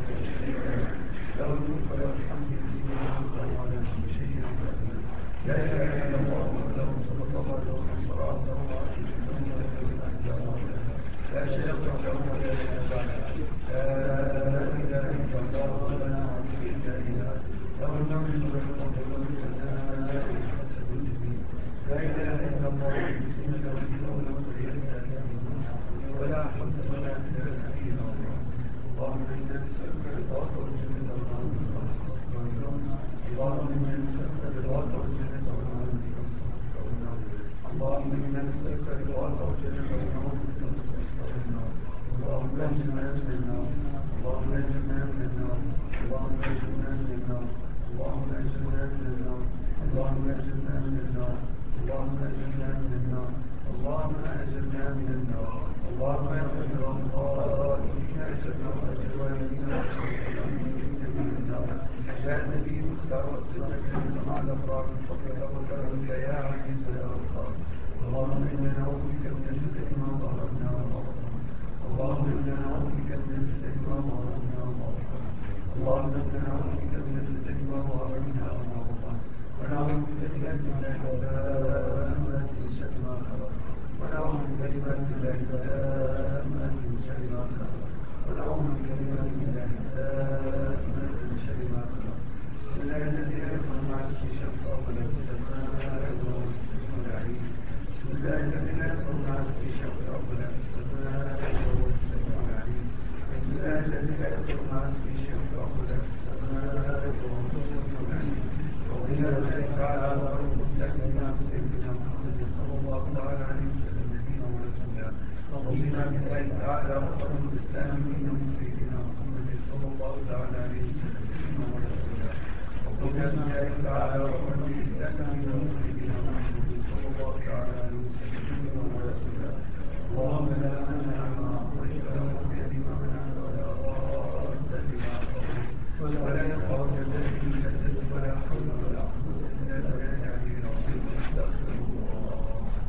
له الملك وله الحمد وهو على كل شيء قدير. لا اله الا الله وحده صلى الله عليه وسلم له لا شريك له ولا شريك له. لا اله الا الله ولا نعبد الا اله له الملك وله الحمد لا اله الا الله ولا حول ولا قوه الا بالله. اللهم انا نسالك رضاك والجنه اللهم انا نسالك رضاك والجنه اللهم انا نسالك رضاك والجنه اللهم اجعلنا من النار اللهم اجعلنا من النار اللهم اجعلنا من النار اللهم اجعلنا من النار اللهم اجعلنا من النار اللهم اجعلنا من النار اللهم اجعلنا من النار اللهم اجعلنا الظالمين اجعلنا والدينا من النار. يا نبي مختار السنه مع الافراد فقد وكرمك يا عزيز يا غفار. اللهم انا نعوذ بك من الفتن ما ظهر منها وما بطن. اللهم انا نعوذ بك من الفتن ما ظهر منها وما بطن. اللهم انا نعوذ بك من الفتن ما ظهر منها وما بطن. ونعوذ بكلمات الله التامات من شر ما خلق. ونعوذ بكلمات الله التامات من شر ما خلق. ونعوذ بكلمات الله التامات من شر ما خلق. بسم الله الذي لا يضر مع اسمه شيء ولا في السماء وهو السميع العليم. بسم الله الذي لا يضر مع اسمه شيء ولا في السماء وهو السميع العليم. بسم الله الذي لا يضر مع اسمه شيء ولا في السماء وهو السميع العليم. وإلى ذلك على صراط مستقيم سيدنا محمد صلى الله تعالى عليه وسلم نبينا ورسولا. وبنا بالله تعالى وقدم الإسلام دينا سيدنا محمد صلى الله تعالى عليه وسلم نبينا ورسولا. وبنا بالله تعالى وقدم الإسلام دينا سيدنا محمد صلى الله تعالى عليه وسلم نبينا ورسولا. اللهم لا مانع لما أعطيت ولا مانع لما منعت ولا راد لما قضيت ولا يقع الذي كسبت ولا حول ولا قوة إلا بالله العلي العظيم. أستغفر الله.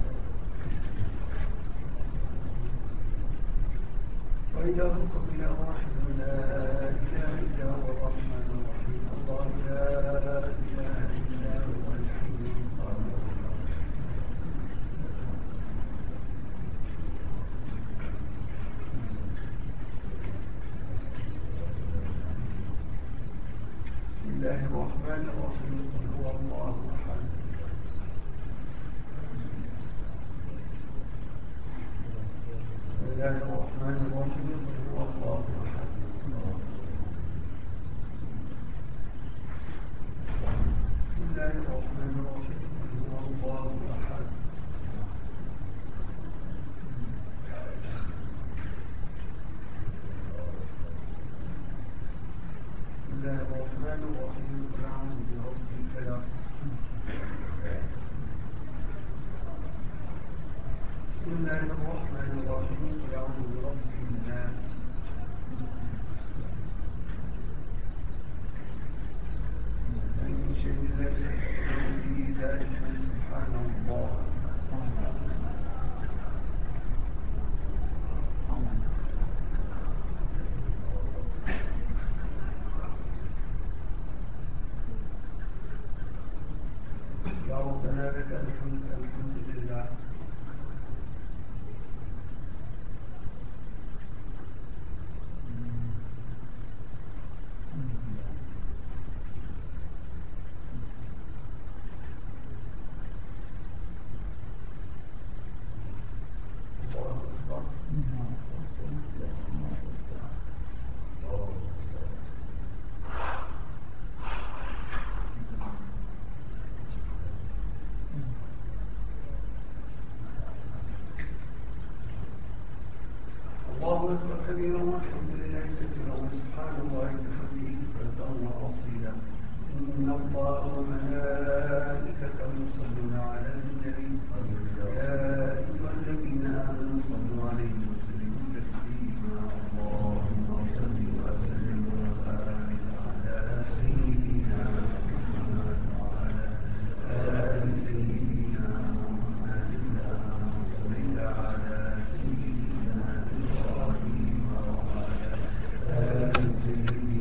وإلهكم إله واحد لا إله إلا هو الرحمن الرحيم. الله لا إله إلا هو الحي القيوم. بسم الله الرحمن الرحيم. قل هو الله أحد. بسم الله الرحمن الرحيم. قل هو الله أحد. بسم الله الرحمن الرحيم. قل هو الله أحد. بسم الله الرحمن الرحيم. قل أعوذ برب الفلق. بسم الله الرحمن الرحيم. قل أعوذ برب الناس. من شر الذي في ذلك سبحان الله. يا ربنا لك الحمد. الحمد لله. الله أكبر كبيرا والحمد لله كثيرا وسبحان الله بحمده بكرة وأصيلا. إن الله وملائكته يصلون على النبي يا أيها الذين آمنوا صلوا عليه وسلموا تسليما. اللهم صل وسلم وبارك على سيدنا محمد وعلى آل سيدنا محمد كما صليت على سيدنا إبراهيم وعلى آل سيدنا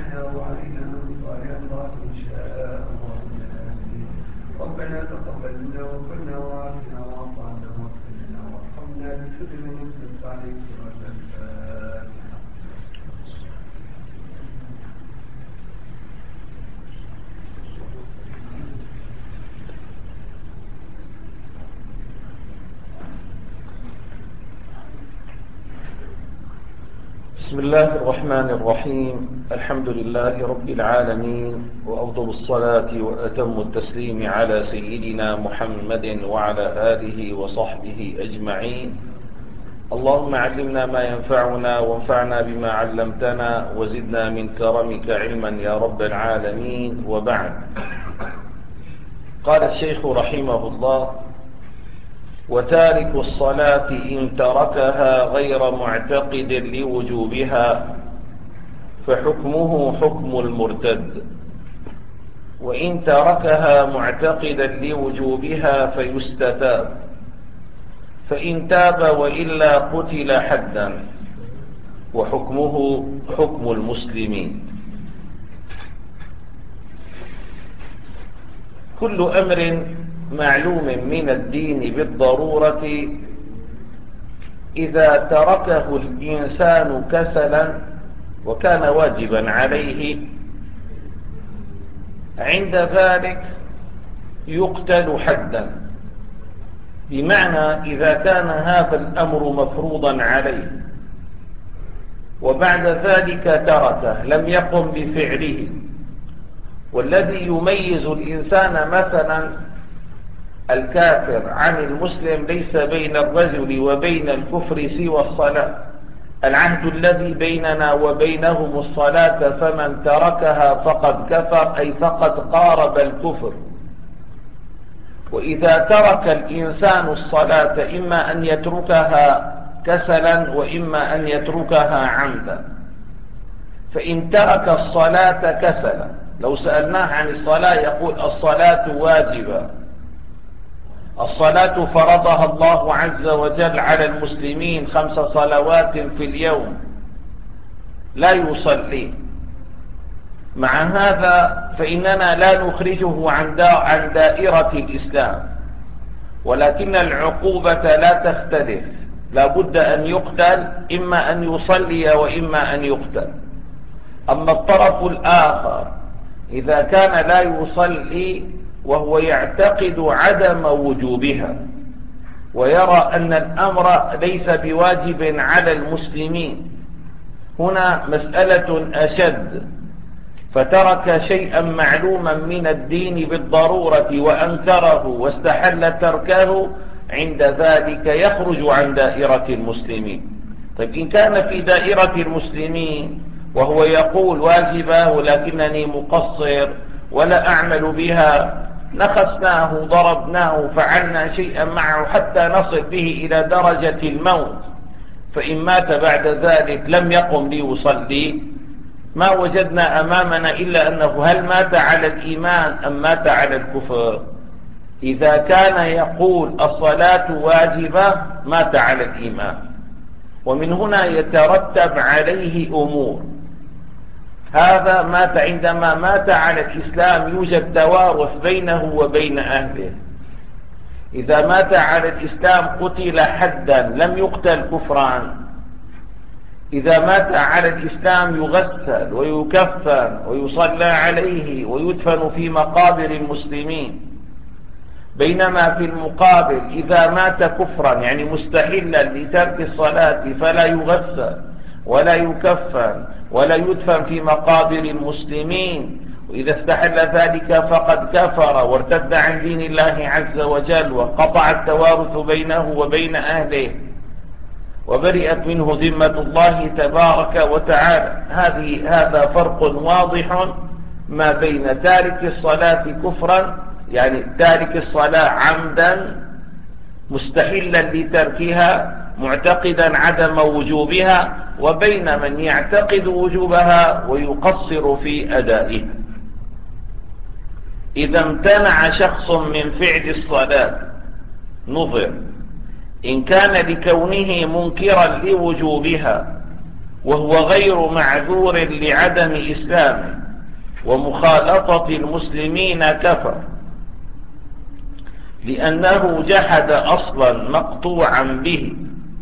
علينا وعلينا صالح الله إن شاء الله. ربنا تقبل منا وكلنا وعافنا واعف عنا واغفر لنا وارحمنا بسر من يسلك عليك سورة الفاتحة. بسم الله الرحمن الرحيم. الحمد لله رب العالمين، وأفضل الصلاة وأتم التسليم على سيدنا محمد وعلى آله وصحبه أجمعين. اللهم علمنا ما ينفعنا وانفعنا بما علمتنا وزدنا من كرمك علما يا رب العالمين. وبعد، قال الشيخ رحمه الله: وتارك الصلاة إن تركها غير معتقد لوجوبها فحكمه حكم المرتد، وإن تركها معتقدا لوجوبها فيستتاب، فإن تاب وإلا قتل حدا، وحكمه حكم المسلمين. كل أمر معلوم من الدين بالضرورة إذا تركه الإنسان كسلا وكان واجبا عليه، عند ذلك يقتل حدا. بمعنى إذا كان هذا الأمر مفروضا عليه وبعد ذلك تركه لم يقم بفعله. والذي يميز الإنسان مثلا الكافر عن المسلم ليس بين الرجل وبين الكفر سوى الصلاة. العهد الذي بيننا وبينهم الصلاة، فمن تركها فقد كفر، أي فقد قارب الكفر. وإذا ترك الإنسان الصلاة إما أن يتركها كسلا وإما أن يتركها عمدا. فإن ترك الصلاة كسلا، لو سألناه عن الصلاة يقول الصلاة واجبة، الصلاة فرضها الله عز وجل على المسلمين 5 صلوات في اليوم، لا يصلي. مع هذا فإننا لا نخرجه عن دائرة الإسلام، ولكن العقوبة لا تختلف، لا بد أن يقتل، إما أن يصلي وإما أن يقتل. أما الطرف الآخر إذا كان لا يصلي وهو يعتقد عدم وجوبها ويرى أن الأمر ليس بواجب على المسلمين، هنا مسألة أشد، فترك شيئا معلوما من الدين بالضرورة وأنكره واستحل تركه، عند ذلك يخرج عن دائرة المسلمين. طيب إن كان في دائرة المسلمين وهو يقول واجبة ولكنني مقصر ولا أعمل بها، نخسناه، ضربناه، فعلنا شيئا معه حتى نصل به إلى درجة الموت، فإن مات بعد ذلك لم يقم ليصلي، ما وجدنا أمامنا إلا أنه هل مات على الإيمان أم مات على الكفر. إذا كان يقول الصلاة واجبة مات على الإيمان، ومن هنا يترتب عليه أمور. هذا مات عندما مات على الإسلام يوجد توارث بينه وبين أهله. إذا مات على الإسلام قتل حدا، لم يقتل كفرا. إذا مات على الإسلام يغسل ويكفن ويصلى عليه ويدفن في مقابر المسلمين. بينما في المقابل إذا مات كفرا يعني مستحلا لترك الصلاة فلا يغسل ولا يكفن ولا يدفن في مقابر المسلمين، وإذا استحل ذلك فقد كفر وارتد عن دين الله عز وجل وقطع التوارث بينه وبين أهله وبرئت منه ذمة الله تبارك وتعالى. هذا فرق واضح ما بين تارك الصلاة كفرا، يعني تارك الصلاة عمدا مستحلا لتركها معتقدا عدم وجوبها، وبين من يعتقد وجوبها ويقصر في أدائها. إذا امتنع شخص من فعل الصلاة نظر إن كان لكونه منكرا لوجوبها وهو غير معذور لعدم إسلامه ومخالطة المسلمين كفر، لأنه جحد أصلا مقطوعا به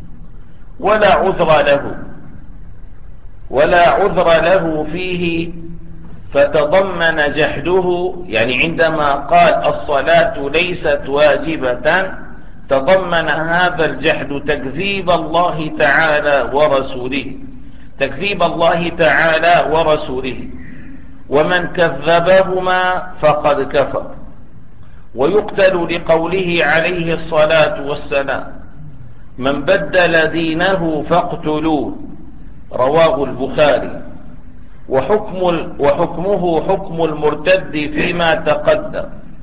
ولا عذر له فيه، فتضمن جحده، يعني عندما قال الصلاة ليست واجبة تضمن هذا الجحد تكذيب الله تعالى ورسوله، ومن كذبهما فقد كفر. ويقتل لقوله عليه الصلاة والسلام: من بدل دينه فاقتلوه، رواه البخاري. وحكمه حكم المرتد فيما تقدم.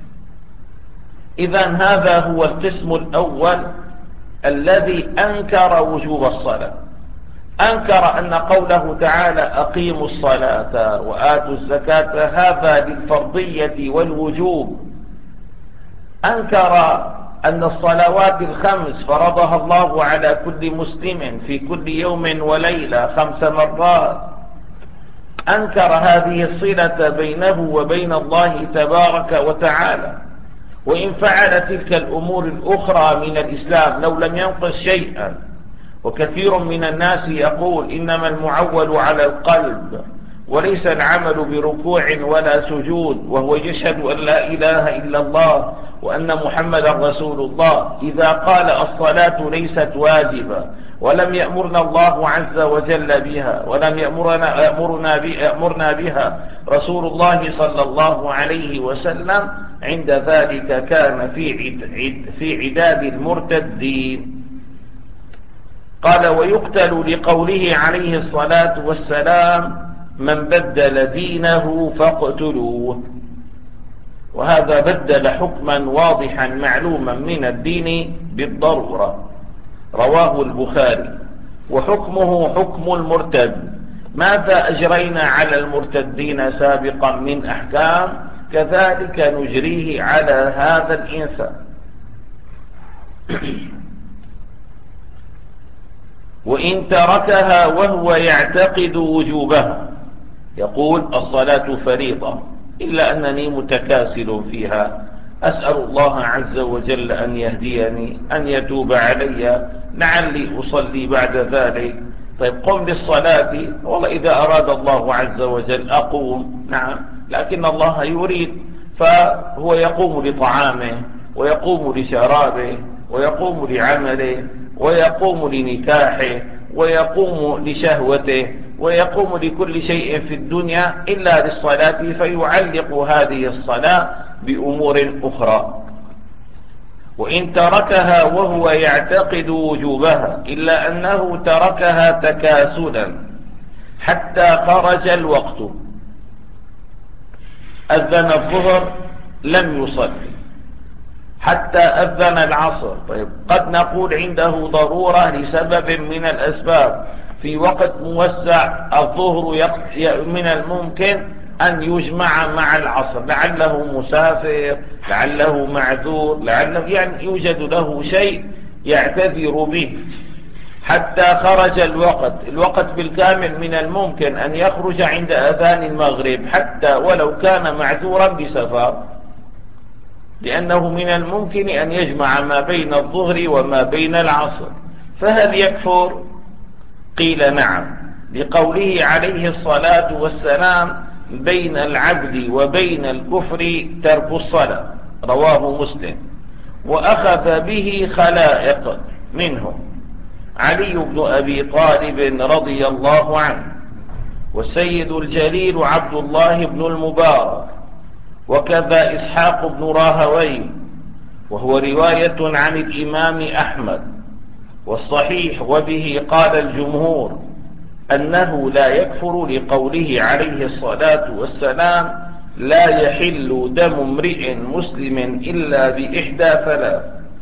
إذن هذا هو القسم الأول الذي أنكر وجوب الصلاة، أنكر أن قوله تعالى أقيموا الصلاة وآتوا الزكاة هذا للفرضية والوجوب، أنكر أن الصلوات الخمس فرضها الله على كل مسلم في كل يوم وليلة 5 مرات، أنكر هذه الصلة بينه وبين الله تبارك وتعالى، وإن فعل تلك الأمور الأخرى من الإسلام لو لم ينقص شيئا. وكثير من الناس يقول إنما المعول على القلب وليس العمل بركوع ولا سجود، وهو يشهد أن لا إله إلا الله وأن محمدا رسول الله. إذا قال الصلاة ليست واجبة ولم يأمرنا الله عز وجل بها ولم يأمرنا بها رسول الله صلى الله عليه وسلم، عند ذلك كان في عداد المرتدين. قال: ويقتل لقوله عليه الصلاة والسلام: من بدل دينه فاقتلوه. وهذا بدل حكما واضحا معلوما من الدين بالضرورة، رواه البخاري. وحكمه حكم المرتد. ماذا أجرينا على المرتدين سابقا من أحكام، كذلك نجريه على هذا الإنسان. وإن تركها وهو يعتقد وجوبها، يقول الصلاة فريضة إلا أنني متكاسل فيها، أسأل الله عز وجل أن يهديني، أن يتوب علي، لعلي أصلي بعد ذلك. طيب قم للصلاة، والله إذا أراد الله عز وجل أقوم، نعم، لكن الله يريد، فهو يقوم لطعامه ويقوم لشرابه ويقوم لعمله ويقوم لنكاحه ويقوم لشهوته ويقوم لكل شيء في الدنيا إلا للصلاة، فيعلق هذه الصلاة بأمور أخرى. وإن تركها وهو يعتقد وجوبها إلا أنه تركها تكاسلا حتى خرج الوقت، أذن الظهر لم يصلي حتى أذن العصر. طيب قد نقول عنده ضرورة لسبب من الأسباب، في وقت موسع الظهر من الممكن أن يجمع مع العصر، لعله مسافر، لعله معذور، لعله يعني يوجد له شيء يعتذر به. حتى خرج الوقت بالكامل من الممكن أن يخرج عند أذان المغرب حتى ولو كان معذورا بسفر، لأنه من الممكن أن يجمع ما بين الظهر وما بين العصر. فهل يكفر؟ قيل نعم، لقوله عليه الصلاة والسلام: بين العبد وبين الكفر ترك الصلاة، رواه مسلم. وأخذ به خلائق منهم علي بن أبي طالب رضي الله عنه، والسيد الجليل عبد الله بن المبارك، وكذا إسحاق بن راهويه، وهو رواية عن الإمام أحمد. والصحيح وبه قال الجمهور أنه لا يكفر، لقوله عليه الصلاة والسلام: لا يحل دم امرئ مسلم إلا بإحدى 3.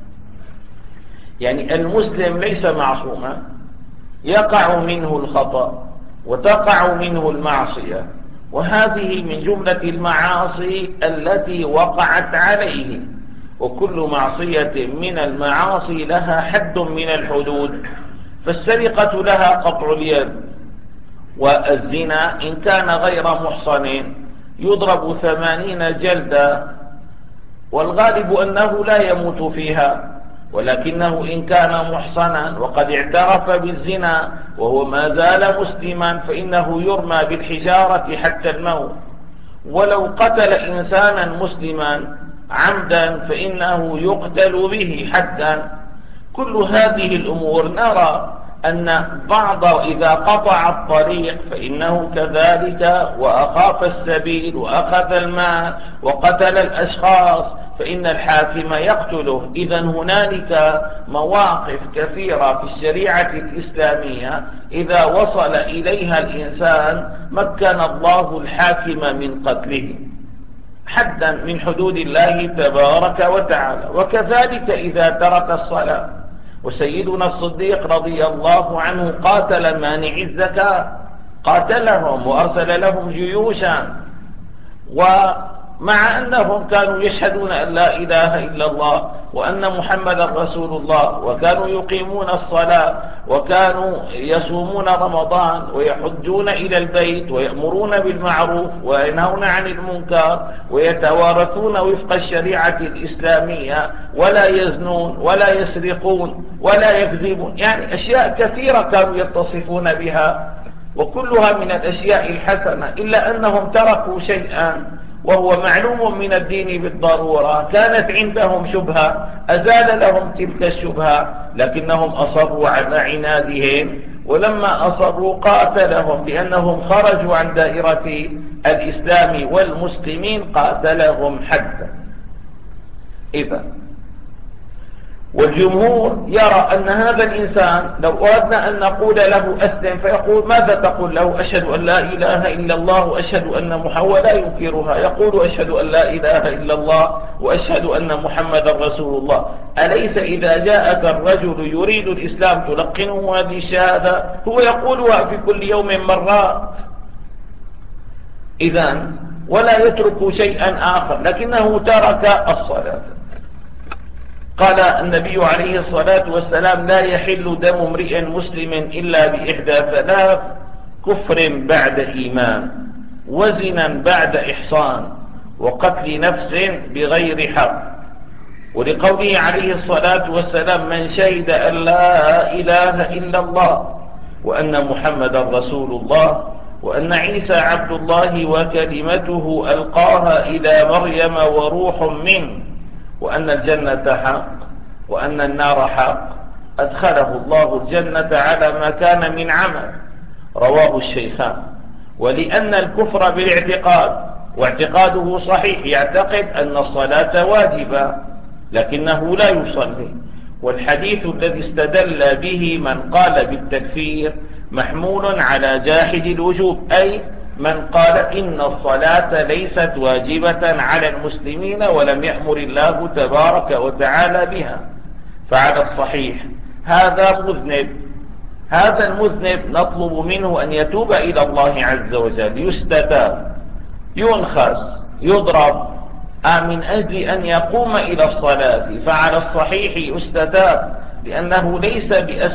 يعني المسلم ليس معصوما، يقع منه الخطأ وتقع منه المعصية، وهذه من جملة المعاصي التي وقعت عليه، وكل معصية من المعاصي لها حد من الحدود. فالسرقة لها قطع اليد، والزنا إن كان غير محصن يضرب 80 جلدة، والغالب أنه لا يموت فيها، ولكنه إن كان محصنا وقد اعترف بالزنا وهو ما زال مسلما فإنه يرمى بالحجارة حتى الموت. ولو قتل إنسانا مسلما عمدا فإنه يقتل به حدا. كل هذه الأمور نرى أن بعض إذا قطع الطريق فإنه كذلك، وأخاف السبيل وأخذ المال وقتل الأشخاص فإن الحاكم يقتله. إذا هنالك مواقف كثيرة في الشريعة الإسلامية إذا وصل إليها الإنسان مكن الله الحاكم من قتله حدا من حدود الله تبارك وتعالى. وكذلك إذا ترك الصلاة، وسيدنا الصديق رضي الله عنه قاتل مانع الزكاة، قاتلهم وأرسل لهم جيوشا، ومع أنهم كانوا يشهدون أن لا إله إلا الله وأن محمدا رسول الله، وكانوا يقيمون الصلاة، وكانوا يصومون رمضان، ويحجون إلى البيت، ويأمرون بالمعروف وينهون عن المنكر، ويتوارثون وفق الشريعة الإسلامية، ولا يزنون ولا يسرقون ولا يكذبون، يعني أشياء كثيرة كانوا يتصفون بها وكلها من الأشياء الحسنة، إلا أنهم تركوا شيئا وهو معلوم من الدين بالضرورة، كانت عندهم شبهة أزال لهم تلك الشبهة، لكنهم أصروا على عنادهم، ولما أصروا قاتلهم لأنهم خرجوا عن دائرة الإسلام والمسلمين، قاتلهم حدا. إذا والجمهور يرى أن هذا الإنسان لو أردنا أن نقول له أسلم فيقول ماذا تقول له؟ أشهد أن لا إله إلا الله وأشهد أن محمدا، لا ينكرها، يقول أشهد أن لا إله إلا الله وأشهد أن محمدا رسول الله. أليس إذا جاءك الرجل يريد الإسلام تلقنه هذه الشهادة؟ هو يقولها في كل يوم مرات. إذن ولا يترك شيئا آخر، لكنه ترك الصلاة. قال النبي عليه الصلاة والسلام لا يحل دم امرئ مسلم إلا بإحدى ثلاث: كفر بعد إيمان، وزنا بعد إحصان، وقتل نفس بغير حق. ولقوله عليه الصلاة والسلام من شهد أن لا إله إلا الله وأن محمدا رسول الله وأن عيسى عبد الله وكلمته ألقاها إلى مريم وروح منه وأن الجنة حق وأن النار حق، أدخله الله الجنة على ما كان من عمل. رواه الشيخان. ولأن الكفر بالاعتقاد، واعتقاده صحيح، يعتقد أن الصلاة واجبة لكنه لا يصلي، والحديث الذي استدل به من قال بالتكفير محمول على جاحد الوجوب، أي من قال إن الصلاة ليست واجبة على المسلمين ولم يأمر الله تبارك وتعالى بها. فعلى الصحيح هذا مذنب، هذا المذنب نطلب منه أن يتوب إلى الله عز وجل، يستتاب، ينخس، يضرب من أجل أن يقوم إلى الصلاة. فعلى الصحيح يستتاب، لأنه ليس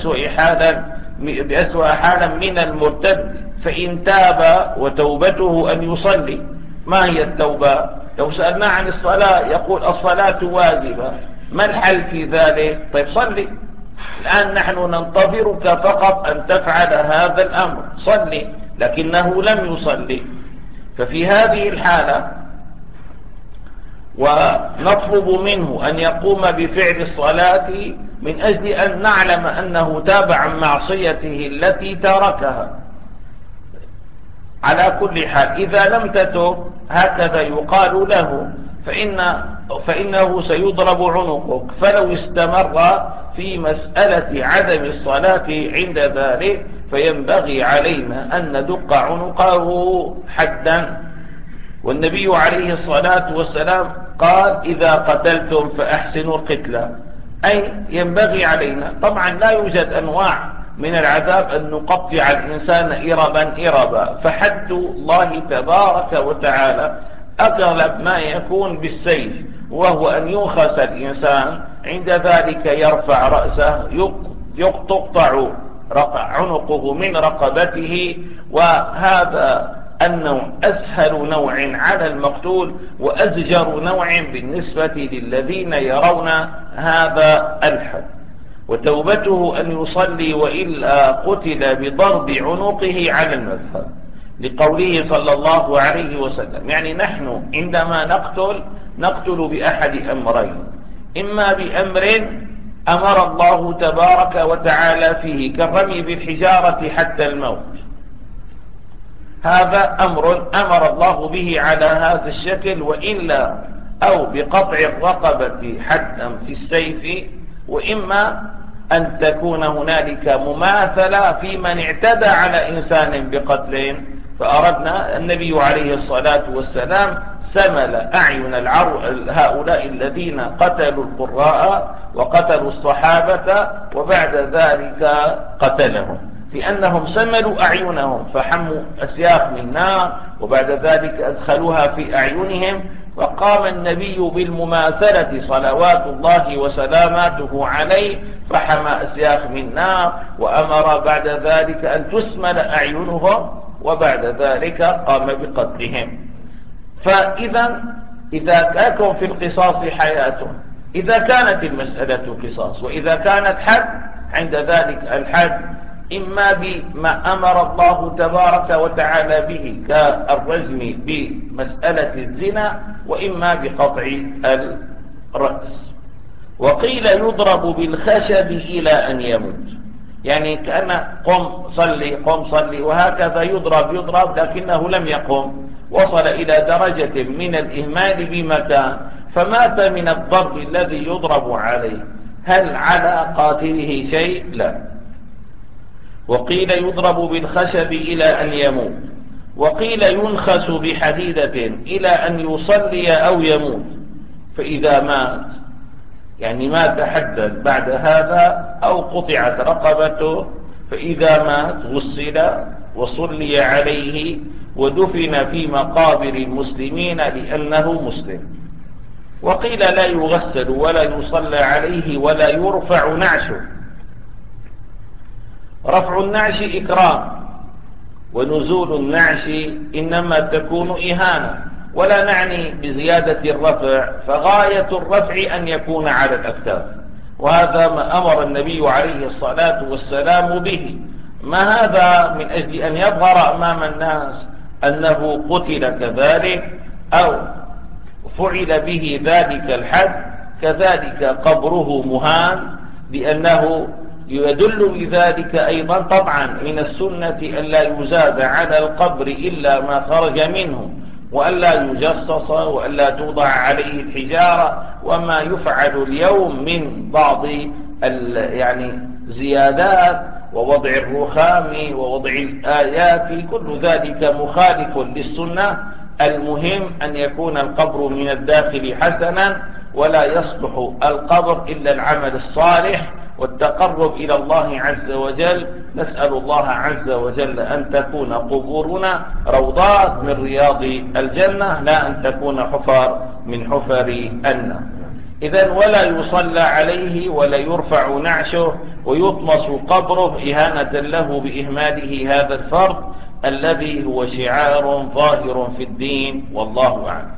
بأسوأ حالا من المرتد. فإن تاب وتوبته أن يصلي. ما هي التوبة؟ لو سألنا عن الصلاة يقول الصلاة واجبة، ما الحل في ذلك؟ طيب صلي، الآن نحن ننتظرك فقط أن تفعل هذا الأمر، صلي، لكنه لم يصلي. ففي هذه الحالة ونطلب منه أن يقوم بفعل الصلاة من أجل أن نعلم أنه تاب عن معصيته التي تركها. على كل حال إذا لم تتب هكذا يقال له فإنه سيضرب عنقك. فلو استمر في مسألة عدم الصلاة عند ذلك فينبغي علينا أن ندق عنقه حدا. والنبي عليه الصلاة والسلام قال إذا قتلتم فأحسنوا القتلى، أي ينبغي علينا. طبعا لا يوجد أنواع من العذاب أن نقطع الإنسان إربا، فحد الله تبارك وتعالى أغلب ما يكون بالسيف، وهو أن ينخس الإنسان، عند ذلك يرفع رأسه، تقطع عنقه من رقبته، وهذا النوع أسهل نوع على المقتول وأزجر نوع بالنسبة للذين يرون هذا الحد. وتوبته أن يصلي وإلا قتل بضرب عنقه على المذهب، لقوله صلى الله عليه وسلم. يعني نحن عندما نقتل بأحد أمرين: إما بأمر أمر الله تبارك وتعالى فيه كالرمي بالحجارة حتى الموت، هذا أمر الله به على هذا الشكل، وإلا أو بقطع الرقبة حدا في السيف، وإما أن تكون هنالك مماثلة في من اعتدى على إنسان بقتل، فأردنا النبي عليه الصلاة والسلام سمل أعين هؤلاء الذين قتلوا القراء وقتلوا الصحابة وبعد ذلك قتلهم، لأنهم سملوا أعينهم فحموا أسياف من نار وبعد ذلك أدخلوها في أعينهم، وقام النبي بالمماثلة صلوات الله وسلاماته عليه فحمى أسياف من نار، وأمر بعد ذلك أن تسمل أعينهم وبعد ذلك قام بقتلهم. إذا كان في القصاص حياة، إذا كانت المسألة قصاص وإذا كانت حد، عند ذلك الحد إما بما أمر الله تبارك وتعالى به كالرجم بمسألة الزنا، وإما بقطع الرأس. وقيل يضرب بالخشب إلى أن يموت، يعني كأن قم صلي وهكذا يضرب لكنه لم يقم، وصل إلى درجة من الإهمال بمكان فمات من الضرب الذي يضرب عليه. هل على قاتله شيء؟ لا. وقيل يضرب بالخشب إلى أن يموت، وقيل ينخس بحديدة إلى أن يصلي أو يموت، فإذا مات يعني مات حدا بعد هذا أو قطعت رقبته، فإذا مات غسل وصلي عليه ودفن في مقابر المسلمين لأنه مسلم. وقيل لا يغسل ولا يصلى عليه ولا يرفع نعشه. رفع النعش إكرام، ونزول النعش إنما تكون إهانة، ولا نعني بزيادة الرفع، فغاية الرفع أن يكون على الأكتاف، وهذا ما أمر النبي عليه الصلاة والسلام به. ما هذا من أجل أن يظهر أمام الناس أنه قتل كذلك أو فعل به ذلك الحد، كذلك قبره مهان، لأنه يدل بذلك أيضا طبعا من السنة أن لا يزاد على القبر إلا ما خرج منه، وأن لا يجصص وأن لا توضع عليه الحجارة، وما يفعل اليوم من بعض زيادات ووضع الرخام ووضع الآيات، كل ذلك مخالف للسنة. المهم أن يكون القبر من الداخل حسنا، ولا يصلح القبر إلا العمل الصالح والتقرب إلى الله عز وجل. نسأل الله عز وجل أن تكون قبورنا روضات من رياض الجنة، لا أن تكون حفر من حفر النار. إذن ولا يصلى عليه ولا يرفع نعشه ويطمس قبره إهانة له بإهماله هذا الفرض الذي هو شعار ظاهر في الدين، والله أعلم.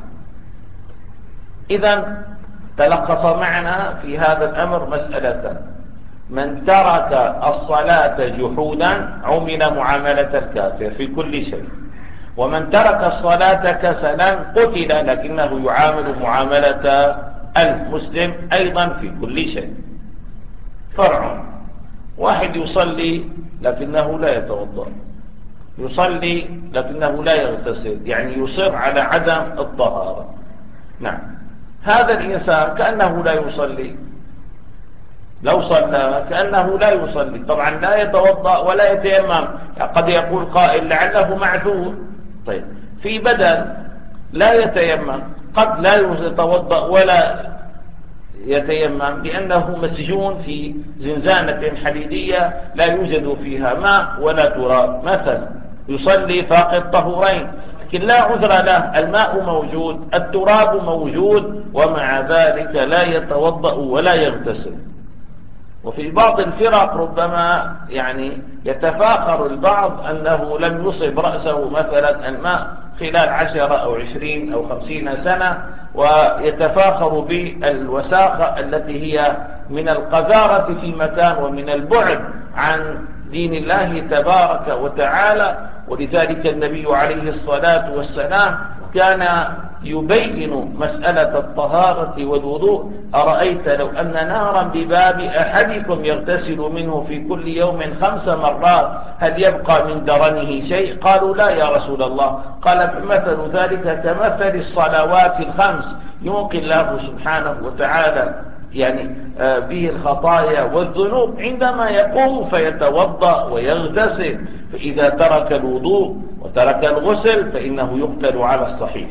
إذن تلخص معنا في هذا الأمر مسألة: من ترك الصلاة جحودا عمل معاملة الكافر في كل شيء، ومن ترك الصلاة كسلا قتل لكنه يعامل معاملة المسلم أيضا في كل شيء. فرع: واحد يصلي لكنه لا يتوضأ، يصلي لكنه لا يغتسل، يعني يصر على عدم الطهارة. نعم، هذا الإنسان كأنه لا يصلي، لو صلى كأنه لا يصلي، طبعا لا يتوضأ ولا يتيمم. قد يقول قائل لعله معذور. طيب، في بدل لا يتيمم، قد لا يتوضأ ولا يتيمم لأنه مسجون في زنزانة حديدية لا يوجد فيها ماء ولا تراب مثلا، يصلي فاقد طهورين، لكن لا عذر له، الماء موجود، التراب موجود، ومع ذلك لا يتوضأ ولا يغتسل. وفي بعض الفرق ربما يعني يتفاخر البعض أنه لم يصب رأسه مثلا الماء خلال 10 أو 20 أو 50 سنة، ويتفاخر بالوساخة التي هي من القذارة في مكان ومن البعد عن دين الله تبارك وتعالى. ولذلك النبي عليه الصلاة والسلام كان يبين مسألة الطهارة والوضوء. أرأيت لو أن نارا بباب أحدكم يغتسل منه في كل يوم 5 مرات هل يبقى من درنه شيء؟ قالوا لا يا رسول الله. قال فمثل ذلك كمثل الصلوات ال5 ينقي الله سبحانه وتعالى يعني به الخطايا والذنوب عندما يقوم فيتوضأ ويغتسل. فإذا ترك الوضوء وترك الغسل فإنه يقتل على الصحيح.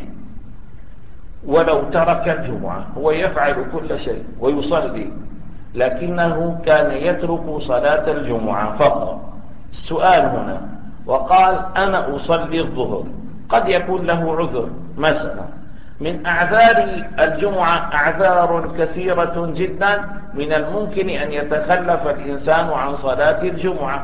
ولو ترك الجمعة هو يفعل كل شيء ويصلي، لكنه كان يترك صلاة الجمعة فقط. السؤال هنا وقال أنا أصلي الظهر، قد يكون له عذر مثلا. من أعذار الجمعة أعذار كثيرة جدا، من الممكن أن يتخلف الإنسان عن صلاة الجمعة.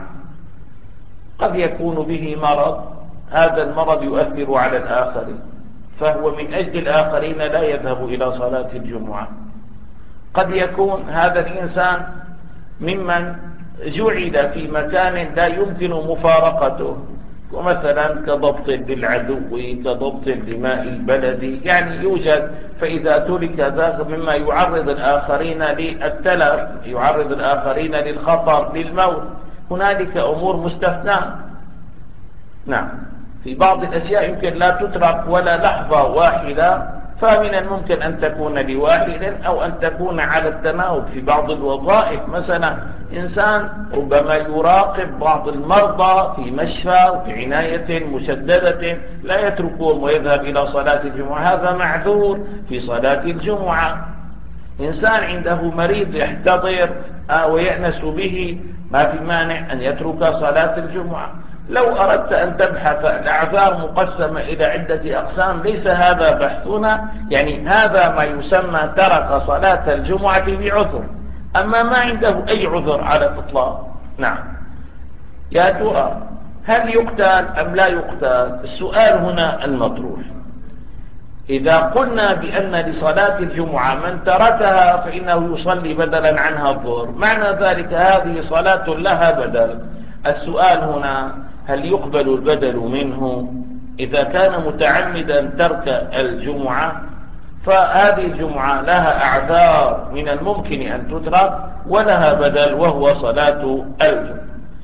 قد يكون به مرض، هذا المرض يؤثر على الآخرين فهو من أجل الآخرين لا يذهب إلى صلاة الجمعة. قد يكون هذا الإنسان ممن جعل في مكان لا يمكن مفارقته، ومثلا كضبط للعدو كضبط لماء البلد، يعني يوجد. فإذا ترك ذاك مما يعرض الآخرين للتلف، يعرض الآخرين للخطر للموت، هنالك أمور مستثناة. نعم، في بعض الأشياء يمكن لا تترك ولا لحظة واحدة، فمن الممكن أن تكون لواحد أو أن تكون على التناوب. في بعض الوظائف مثلا إنسان ربما يراقب بعض المرضى في مشفى وفي عناية مشددة لا يتركهم ويذهب إلى صلاة الجمعة، هذا معذور في صلاة الجمعة. إنسان عنده مريض يحتضر ويأنس به، ما في مانع أن يترك صلاة الجمعة. لو أردت أن تبحث الأعذار مقسمة إلى عدة أقسام، ليس هذا بحثنا، يعني هذا ما يسمى ترك صلاة الجمعة بعذر، أما ما عنده أي عذر على الإطلاق. نعم، يا ترى هل يقتل أم لا يقتل؟ السؤال هنا المطروح. إذا قلنا بأن لصلاة الجمعة من تركها فإنه يصلي بدلا عنها الظهر، معنى ذلك هذه صلاة لها بدل. السؤال هنا هل يقبل البدل منه؟ إذا كان متعمدا ترك الجمعة فهذه الجمعة لها أعذار من الممكن أن تترك ولها بدل وهو صلاة الجمعة.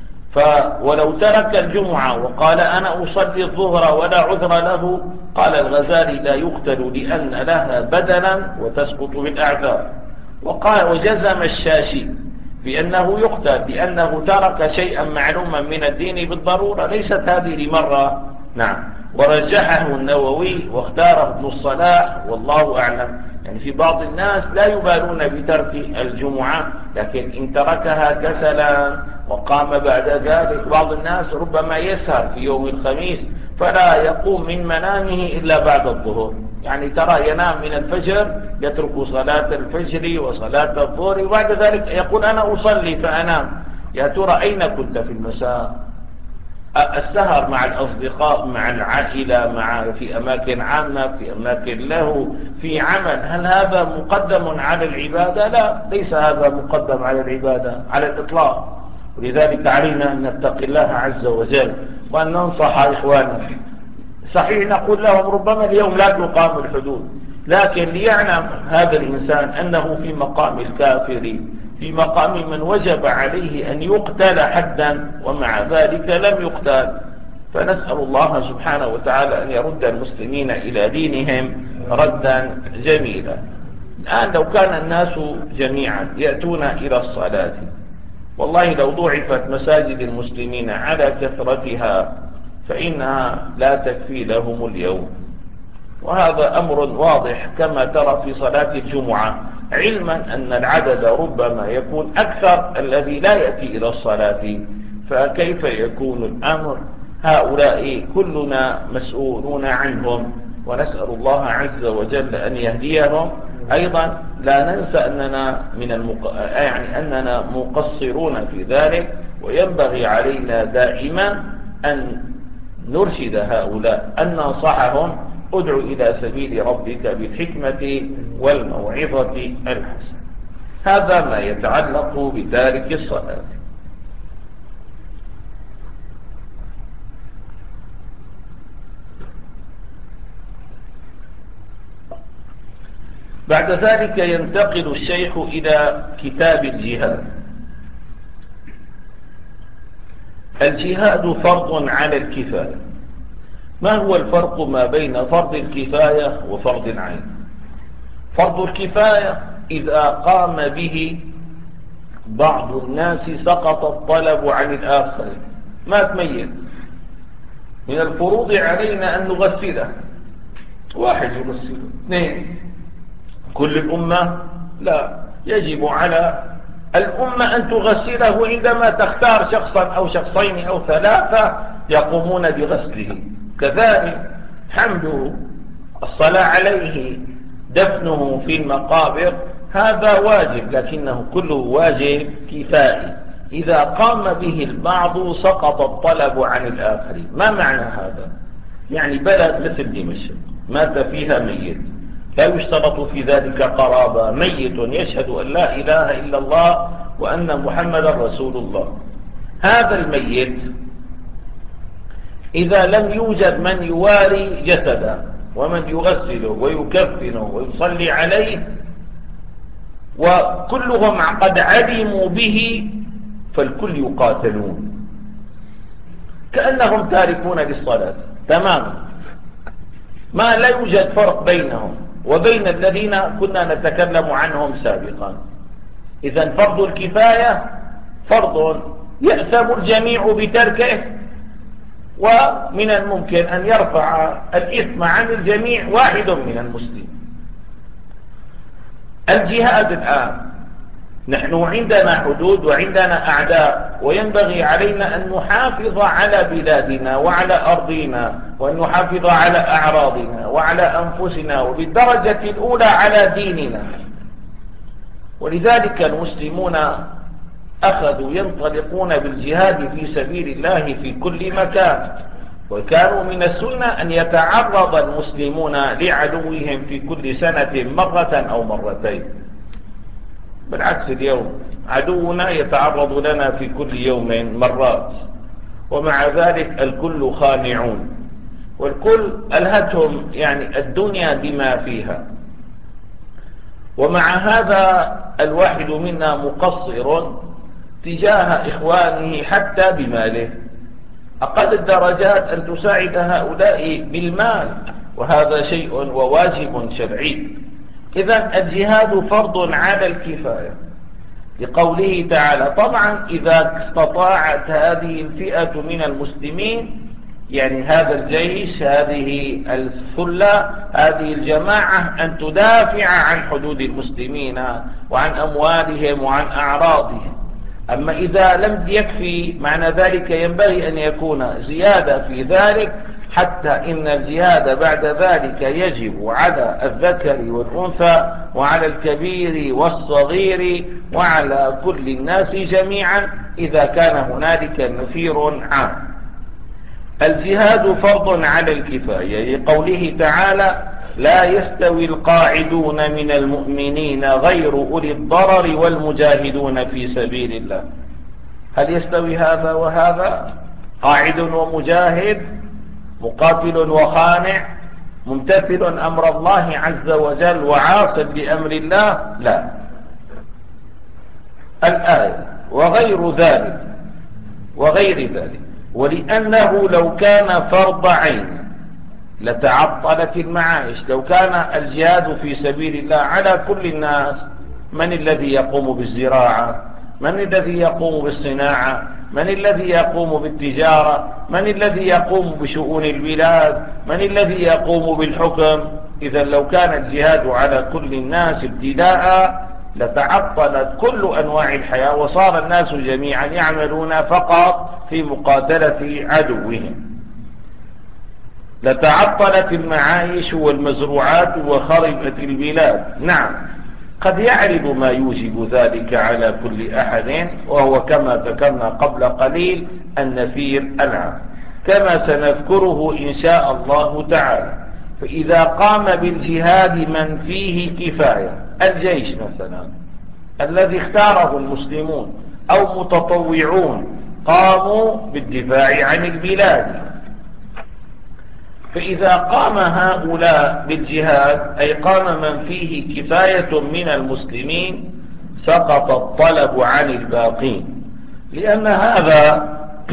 ولو ترك الجمعة وقال أنا أصلي الظهر ولا عذر له، قال الغزالي لا يقتل لأن لها بدلا وتسقط بالأعذار. وجزم الشاشي بأنه يقتل لأنه ترك شيئا معلوما من الدين بالضرورة، ليست هذه لمرة. نعم، ورجحه النووي واختاره ابن الصلاح والله أعلم. يعني في بعض الناس لا يبالون بترك الجمعة، لكن إن تركها كسلا وقام بعد ذلك، بعض الناس ربما يسهر في يوم الخميس فلا يقوم من منامه إلا بعد الظهر، يعني ترى ينام من الفجر يترك صلاة الفجر وصلاة الظهر وبعد ذلك يقول أنا أصلي فأنام. يا ترى أين كنت في المساء؟ السهر مع الأصدقاء مع العائلة في أماكن عامة في أماكن له في عمل، هل هذا مقدم على العبادة؟ لا، ليس هذا مقدم على العبادة على الإطلاق. ولذلك علينا أن نتقي الله عز وجل وأن ننصح إخواننا. صحيح نقول لهم ربما اليوم لا تقام الحدود، لكن ليعلم هذا الإنسان أنه في مقام الكافر، في مقام من وجب عليه أن يقتل حدا ومع ذلك لم يقتل. فنسأل الله سبحانه وتعالى أن يرد المسلمين إلى دينهم ردا جميلا. الآن لو كان الناس جميعا يأتون إلى الصلاة، والله لو ضعفت مساجد المسلمين على كثرتها فإنها لا تكفي لهم اليوم، وهذا أمر واضح كما ترى في صلاة الجمعة، علما أن العدد ربما يكون أكثر الذي لا يأتي إلى الصلاة، فكيف يكون الأمر؟ هؤلاء كلنا مسؤولون عنهم، ونسأل الله عز وجل أن يهديهم أيضا لا ننسى أننا يعني أننا مقصرون في ذلك، وينبغي علينا دائما أن نرشد هؤلاء، أن ننصحهم: ادع إلى سبيل ربك بالحكمة والموعظة الحسنة. هذا ما يتعلق بتارك الصلاة. بعد ذلك ينتقل الشيخ إلى كتاب الجهاد. الجهاد فرض على الكفاية. ما هو الفرق ما بين فرض الكفاية وفرض العين؟ فرض الكفاية إذا قام به بعض الناس سقط الطلب عن الآخر. مات ميت، من الفروض علينا أن نغسله، واحد يغسله، اثنين، كل الأمة؟ لا، يجب على الأمة أن تغسله عندما تختار شخصا أو شخصين أو ثلاثة يقومون بغسله. كذلك حمده، الصلاة عليه، دفنه في المقابر، هذا واجب، لكنه كله واجب كفائي. إذا قام به البعض سقط الطلب عن الآخرين. ما معنى هذا؟ يعني بلد مثل دمشق مات فيها ميت، لا يشترط في ذلك قرابة، ميت يشهد أن لا إله إلا الله وأن محمد رسول الله. هذا الميت إذا لم يوجد من يواري جسده ومن يغسله ويكفنه ويصلي عليه وكلهم قد علموا به، فالكل يقاتلون كأنهم تاركون للصلاة تماما. ما لا يوجد فرق بينهم وبين الذين كنا نتكلم عنهم سابقا. إذن فرض الكفاية فرض يأثم الجميع بتركه، ومن الممكن أن يرفع الإثم عن الجميع واحد من المسلمين. الجهاد الآن، نحن عندنا حدود وعندنا أعداء، وينبغي علينا أن نحافظ على بلادنا وعلى أرضنا، وأن نحافظ على أعراضنا وعلى أنفسنا، وبالدرجة الأولى على ديننا. ولذلك المسلمون أخذوا ينطلقون بالجهاد في سبيل الله في كل مكان، وكانوا من السنة أن يتعرض المسلمون لعدوهم في كل سنة مرة أو مرتين. بالعكس اليوم عدونا يتعرض لنا في كل يوم مرات، ومع ذلك الكل خانعون، والكل ألهتهم يعني الدنيا بما فيها. ومع هذا الواحد منا مقصر تجاه إخوانه حتى بماله. أقل الدرجات أن تساعد هؤلاء بالمال، وهذا شيء وواجب شرعي. إذن الجهاد فرض على الكفاية لقوله تعالى. طبعا إذا استطاعت هذه الفئة من المسلمين، يعني هذا الجيش، هذه الثلة، هذه الجماعة، أن تدافع عن حدود المسلمين وعن أموالهم وعن أعراضهم. أما إذا لم يكفي معنى ذلك ينبغي أن يكون زيادة في ذلك، حتى إن الجهاد بعد ذلك يجب على الذكر والأنثى وعلى الكبير والصغير وعلى كل الناس جميعا إذا كان هنالك نفير عام. الجهاد فرض على الكفاية لقوله تعالى: لا يستوي القاعدون من المؤمنين غير أولي الضرر والمجاهدون في سبيل الله. هل يستوي هذا وهذا؟ قاعد ومجاهد، مقاتل وخانع، ممتثل أمر الله عز وجل وعاص بأمر الله؟ لا. الآية وغير ذلك وغير ذلك. ولأنه لو كان فرض عين لتعطلت المعايش. لو كان الجهاد في سبيل الله على كل الناس، من الذي يقوم بالزراعة؟ من الذي يقوم بالصناعة؟ من الذي يقوم بالتجارة؟ من الذي يقوم بشؤون البلاد؟ من الذي يقوم بالحكم؟ إذا لو كان الجهاد على كل الناس ابتداء لتعطلت كل أنواع الحياة، وصار الناس جميعا يعملون فقط في مقاتلة عدوهم. لتعطلت المعايش والمزروعات وخربت البلاد. نعم، قد يعرض ما يوجب ذلك على كل أحد، وهو كما ذكرنا قبل قليل النفير العام، كما سنذكره إن شاء الله تعالى. فإذا قام بالجهاد من فيه كفاية، الجيش مثلا الذي اختاره المسلمون أو متطوعون قاموا بالدفاع عن البلاد، فإذا قام هؤلاء بالجهاد أي قام من فيه كفاية من المسلمين سقط الطلب عن الباقين، لأن هذا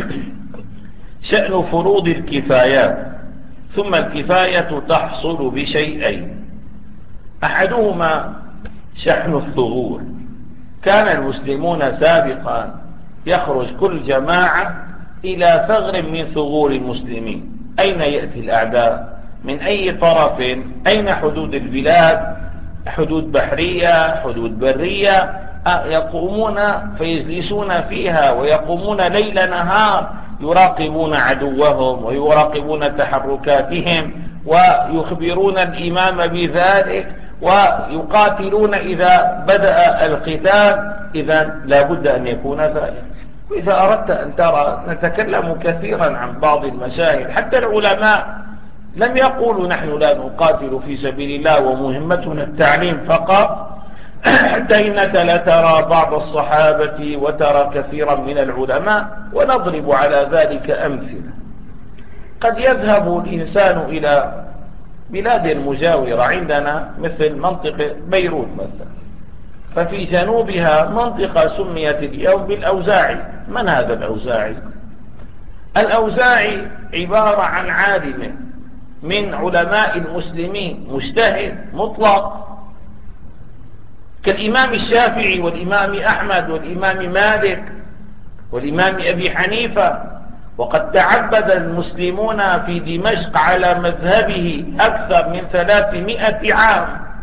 شأن فروض الكفايات. ثم الكفاية تحصل بشيئين، أحدهما شحن الثغور. كان المسلمون سابقا يخرج كل جماعة إلى ثغر من ثغور المسلمين. أين يأتي الأعداء؟ من أي طرف؟ أين حدود البلاد؟ حدود بحرية، حدود برية، يقومون فيجلسون فيها ويقومون ليل نهار يراقبون عدوهم ويراقبون تحركاتهم ويخبرون الإمام بذلك ويقاتلون إذا بدأ القتال. إذا لا بد أن يكون ذلك. وإذا أردت أن ترى، نتكلم كثيرا عن بعض المشاهد، حتى العلماء لم يقولوا نحن لا نقاتل في سبيل الله ومهمتنا التعليم فقط، حتى إنك لترى بعض الصحابة وترى كثيرا من العلماء، ونضرب على ذلك أمثلة. قد يذهب الإنسان إلى بلاد مجاورة عندنا مثل منطقة بيروت مثلا، ففي جنوبها منطقة سميت اليوم بالأوزاعي. من هذا الأوزاعي؟ الأوزاعي عبارة عن عالم من علماء المسلمين، مجتهد مطلق كالإمام الشافعي والإمام أحمد والإمام مالك والإمام أبي حنيفة. وقد تعبد المسلمون في دمشق على مذهبه أكثر من 300 عام،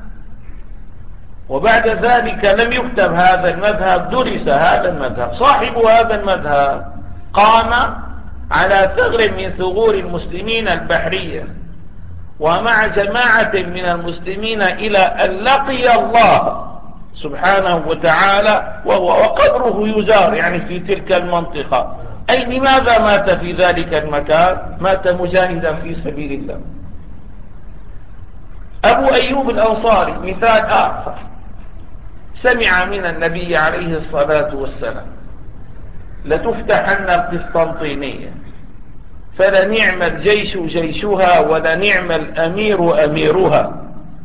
وبعد ذلك لم يكتب هذا المذهب، درس هذا المذهب. صاحب هذا المذهب قام على ثغر من ثغور المسلمين البحرية ومع جماعة من المسلمين إلى أن لقي الله سبحانه وتعالى وقبره يزار يعني في تلك المنطقة. أي لماذا مات في ذلك المكان؟ مات مجاهدا في سبيل الله. أبو أيوب الأنصاري مثال آخر، سمع من النبي عليه الصلاة والسلام لتفتحن القسطنطينية فلنعم الجيش جيشها ولنعم الأمير أميرها.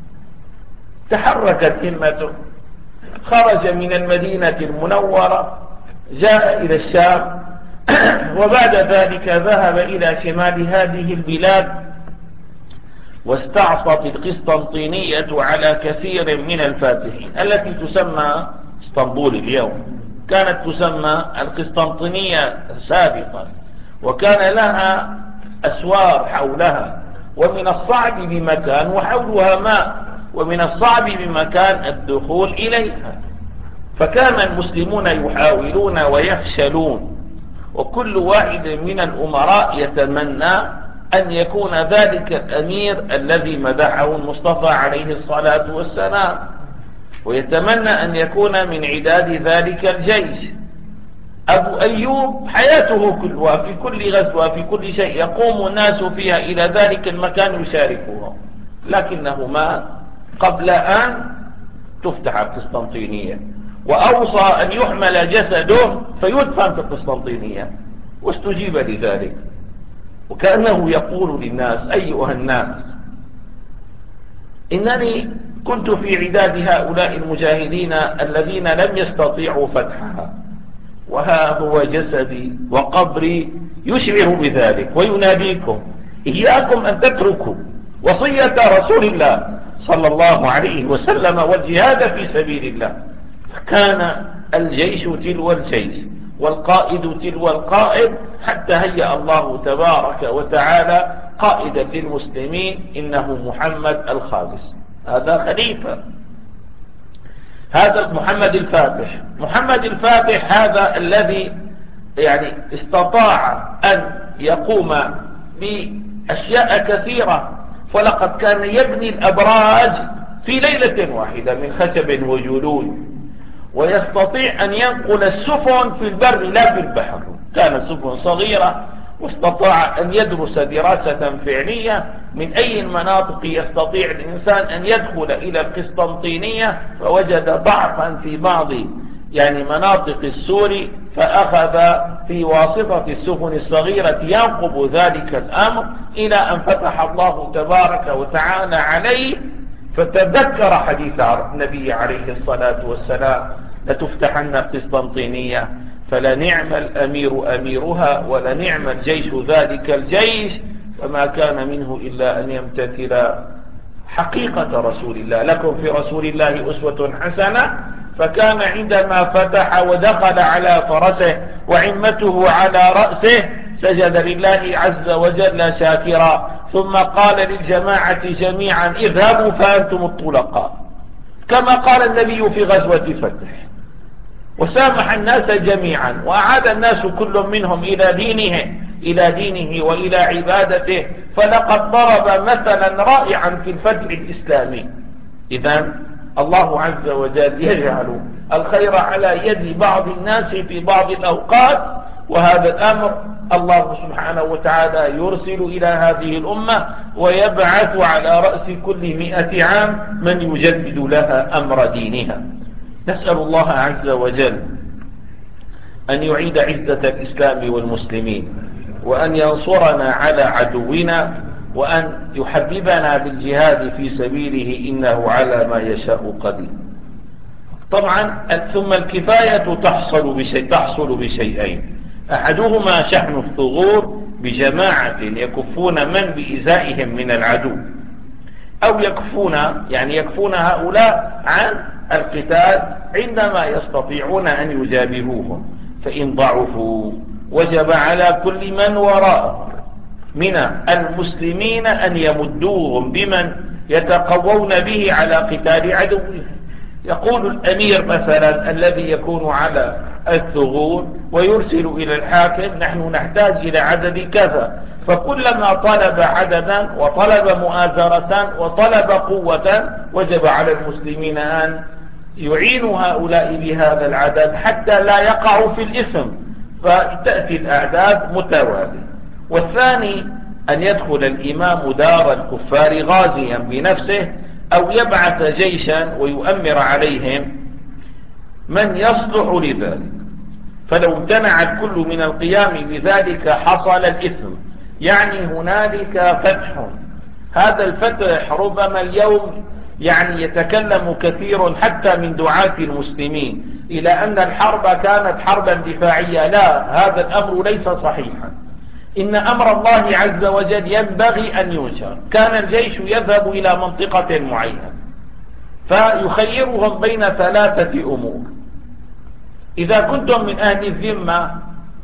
تحركت همته، خرج من المدينة المنورة جاء إلى الشام، وبعد ذلك ذهب إلى شمال هذه البلاد واستعصت القسطنطينية على كثير من الفاتحين التي تسمى اسطنبول اليوم. كانت تسمى القسطنطينية سابقا، وكان لها أسوار حولها، ومن الصعب بمكان وحولها ماء، ومن الصعب بمكان الدخول إليها. فكان المسلمون يحاولون ويفشلون، وكل واحد من الأمراء يتمنى أن يكون ذلك الأمير الذي مدحه المصطفى عليه الصلاة والسلام، ويتمنى أن يكون من عداد ذلك الجيش. أبو أيوب حياته كلها في كل غزوة في كل شيء يقوم الناس فيها إلى ذلك المكان يشاركهم، لكنه مات قبل أن تفتح القسطنطينية، وأوصى أن يحمل جسده فيدفن في القسطنطينية، واستجيب لذلك. وكأنه يقول للناس: أيها الناس، إنني كنت في عداد هؤلاء المجاهدين الذين لم يستطيعوا فتحها، وها هو جسدي وقبري يشعر بذلك ويناديكم إياكم أن تتركوا وصية رسول الله صلى الله عليه وسلم والجهاد في سبيل الله. فكان الجيش تلو الجيش والقائد تلو القائد، حتى هيأ الله تبارك وتعالى قائدا للمسلمين إنه محمد الخامس. هذا خليفة، هذا محمد الفاتح. محمد الفاتح هذا الذي يعني استطاع أن يقوم أشياء كثيرة. فلقد كان يبني الأبراج في ليلة واحدة من خشب وجلود، ويستطيع أن ينقل السفن في البر لا في البحر. كان سفن صغيرة، واستطاع أن يدرس دراسة فعلية من أي المناطق يستطيع الإنسان أن يدخل إلى القسطنطينية، فوجد ضعفا في بعض مناطق السور، فأخذ في واسطة السفن الصغيرة ينقب ذلك الأمر إلى أن فتح الله تبارك وتعالى عليه، فتذكر حديث النبي عليه الصلاة والسلام: لتفتحن القسطنطينية فلنعم الأمير أميرها ولنعم الجيش ذلك الجيش، فما كان منه إلا أن يمتثل حقيقة رسول الله. لكم في رسول الله أسوة حسنة. فكان عندما فتح ودخل على فرسه وعمته على رأسه سجد لله عز وجل شاكرا، ثم قال للجماعة جميعا: اذهبوا فأنتم الطلقاء، كما قال النبي في غزوة فتح، وسامح الناس جميعا، وأعاد الناس كل منهم إلى دينه وإلى عبادته. فلقد ضرب مثلا رائعا في الفتح الإسلامي. إذن الله عز وجل يجعل الخير على يد بعض الناس في بعض الأوقات، وهذا الأمر الله سبحانه وتعالى يرسل إلى هذه الأمة ويبعث على رأس كل 100 عام من يجدد لها أمر دينها. نسأل الله عز وجل أن يعيد عزة الإسلام والمسلمين، وأن ينصرنا على عدونا، وأن يحببنا بالجهاد في سبيله، إنه على ما يشاء قدير. طبعا ثم الكفاية تحصل بشيئين: أحدهما شحن الثغور بجماعة يكفون من بإزائهم من العدو، أو يكفون هؤلاء عن القتال عندما يستطيعون أن يجابهوهم. فإن ضعفوا وجب على كل من وراءهم من المسلمين أن يمدوهم بمن يتقوون به على قتال عدوهم. يقول الأمير مثلا الذي يكون على الثغور ويرسل إلى الحاكم: نحن نحتاج إلى عدد كذا، فكلما طلب عددا وطلب مؤازرة وطلب قوة وجب على المسلمين أن يعينوا هؤلاء بهذا العدد حتى لا يقعوا في الإثم، فتأتي الأعداد متوالية. والثاني أن يدخل الإمام دار الكفار غازيا بنفسه، أو يبعث جيشا ويؤمر عليهم من يصلح لذلك. فلو امتنع الكل من القيام بذلك حصل الإثم. هنالك فتح، هذا الفتح ربما اليوم يتكلم كثير حتى من دعاة المسلمين إلى أن الحرب كانت حربا دفاعية. لا، هذا الأمر ليس صحيحا. إن أمر الله عز وجل ينبغي أن ينشر. كان الجيش يذهب إلى منطقة معينة فيخيرهم بين 3 أمور: إذا كنتم من أهل الذمة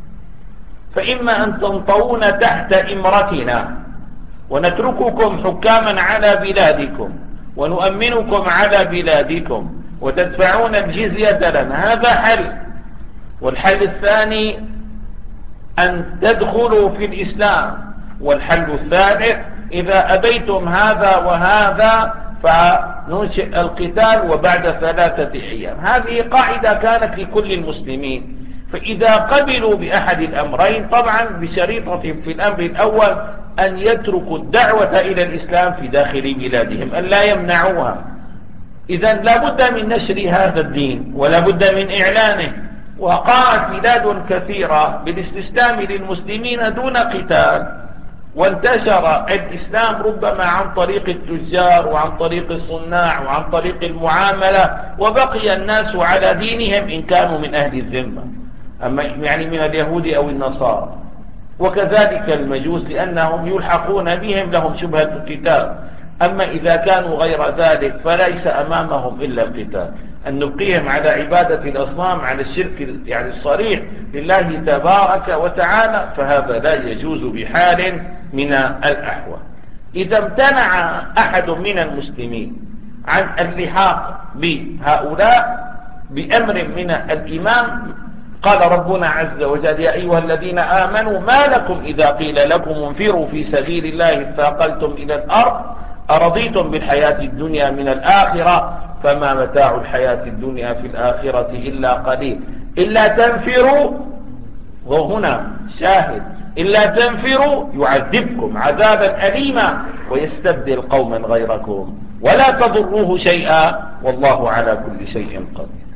فإما أن تنطوون تحت إمرتنا ونترككم حكاما على بلادكم ونؤمنكم على بلادكم وتدفعون الجزية لنا، هذا حل. والحل الثاني أن تدخلوا في الإسلام. والحل الثالث: إذا أبيتم هذا وهذا فننشئ القتال وبعد 3 أيام. هذه قاعدة كانت لكل المسلمين. فإذا قبلوا بأحد الأمرين، طبعا بشريطة في الأمر الأول أن يتركوا الدعوة إلى الإسلام في داخل بلادهم، أن لا يمنعوها. إذن لا بد من نشر هذا الدين ولا بد من إعلانه. وقعت بلاد كثيرة بالاستسلام للمسلمين دون قتال، وانتشر الإسلام ربما عن طريق التجار وعن طريق الصناع وعن طريق المعاملة، وبقي الناس على دينهم إن كانوا من أهل الذمة، من اليهود أو النصارى. وكذلك المجوس لأنهم يلحقون بهم، لهم شبهة القتال. أما إذا كانوا غير ذلك فليس أمامهم إلا القتال، أن نبقيهم على عبادة الأصنام، على الشرك الصريح لله تبارك وتعالى، فهذا لا يجوز بحال من الأحوال. إذا امتنع أحد من المسلمين عن اللحاق بهؤلاء بأمر من الإمام، قال ربنا عز وجل يا أيها الذين آمنوا ما لكم إذا قيل لكم انفروا في سبيل الله اثاقلتم إلى الأرض أرضيتم بالحياة الدنيا من الآخرة فما متاع الحياة الدنيا في الآخرة إلا قليل إلا تنفروا. وهنا شاهد إلا تنفروا يعذبكم عذابا أليما ويستبدل قوما غيركم ولا تضروه شيئا والله على كل شيء قدير.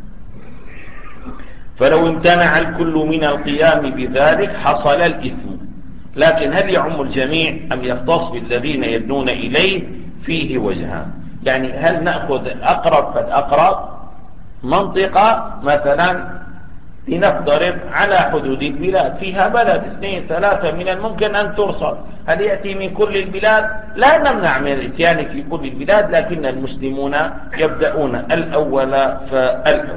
فلو امتنع الكل من القيام بذلك حصل الإثم، لكن هل يعم الجميع أم يختص بالذين يدنون إليه؟ فيه وجهان. يعني هل نأخذ الأقرب فالأقرب؟ منطقة مثلا لنفترض على حدود البلاد فيها بلد 2 3 من الممكن أن ترصد، هل يأتي من كل البلاد؟ لا نمنع من الاتيان في كل البلاد، لكن المسلمون يبدأون الأول فالأول.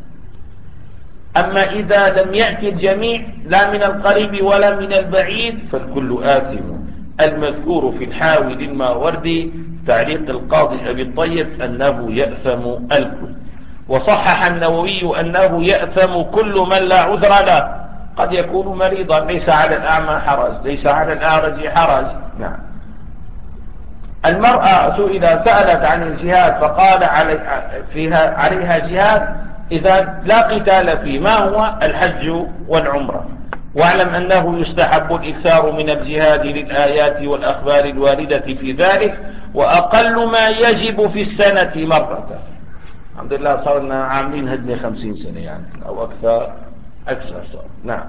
أما إذا لم يأتي الجميع لا من القريب ولا من البعيد فالكل آثم. المذكور في الحاوي للماوردي تعليق القاضي أبي الطيب أنه يأثم الكل، وصحح النووي أنه يأثم كل من لا عذر له، قد يكون مريضا ليس على الأعمى حرج ليس على الأعرج حرج. نعم. المرأة سألت عن الجهاد فقال عليها جهاد إذا لا قتال فيه، ما هو؟ الحج والعمرة. واعلم أنه يستحب الإكثار من الجهاد للآيات والأخبار الواردة في ذلك، وأقل ما يجب في السنة مرة. الحمد لله صارنا عاملين هدنة 50 سنة يعني أو أكثر صار. نعم.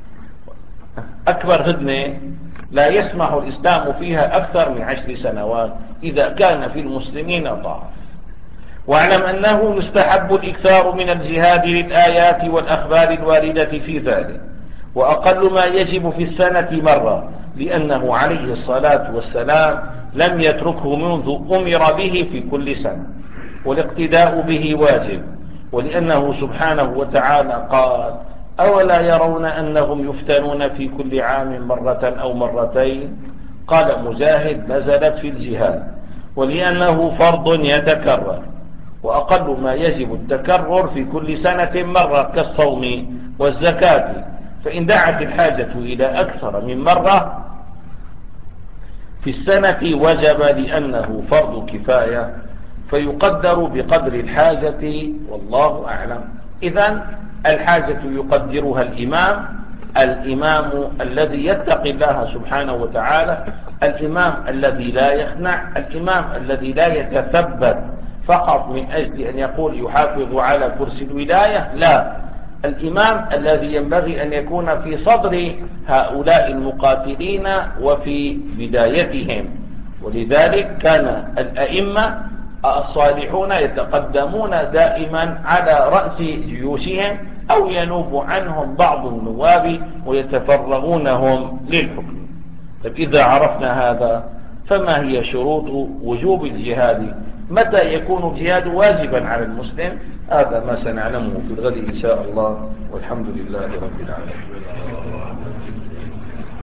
أكبر هدنة لا يسمح الإسلام فيها أكثر من 10 سنوات إذا كان في المسلمين ضعف. واعلم أنه يستحب الإكثار من الجهاد للآيات والأخبار الواردة في ذلك، وأقل ما يجب في السنة مرة، لأنه عليه الصلاة والسلام لم يتركه منذ أمر به في كل سنة، والاقتداء به واجب، ولأنه سبحانه وتعالى قال أولا يرون أنهم يفتنون في كل عام مرة أو مرتين؟ قال مجاهد نزلت في الجهاد، ولأنه فرض يتكرر، وأقل ما يجب التكرر في كل سنة مرة كالصوم والزكاة، فإن دعت الحاجة إلى أكثر من مرة في السنة وجب لأنه فرض كفاية فيقدر بقدر الحاجة والله أعلم. إذن الحاجة يقدرها الإمام الذي يتقي الله سبحانه وتعالى، الإمام الذي لا يخنع، الإمام الذي لا يتثبت فقط من أجل أن يقول يحافظ على كرسي الولاية، لا، الإمام الذي ينبغي أن يكون في صدر هؤلاء المقاتلين وفي بدايتهم. ولذلك كان الأئمة الصالحون يتقدمون دائما على رأس جيوشهم أو ينوب عنهم بعض النواب ويتفرغونهم للحكم. طيب إذا عرفنا هذا فما هي شروط وجوب الجهاد؟ متى يكون الجهاد واجبا على المسلم؟ هذا ما سنعلمه في الغد إن شاء الله، والحمد لله رب العالمين.